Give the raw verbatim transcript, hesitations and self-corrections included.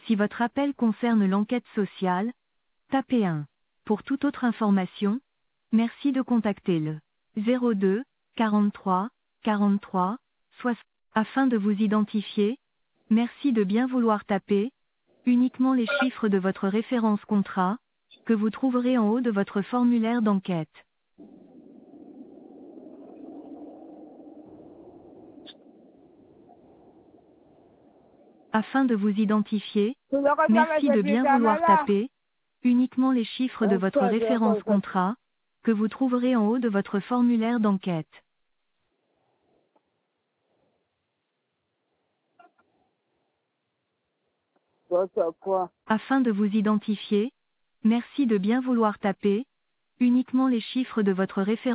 Si votre appel concerne l'enquête sociale, tapez un. Pour toute autre information, merci de contacter le zéro deux, quarante-trois, quarante-trois, soixante. Afin de vous identifier, merci de bien vouloir taper uniquement les chiffres de votre référence contrat, que vous trouverez en haut de votre formulaire d'enquête. Afin de vous identifier, merci de bien vouloir taper uniquement les chiffres de votre référence contrat, que vous trouverez en haut de votre formulaire d'enquête. Afin de vous identifier, merci de bien vouloir taper uniquement les chiffres de votre référence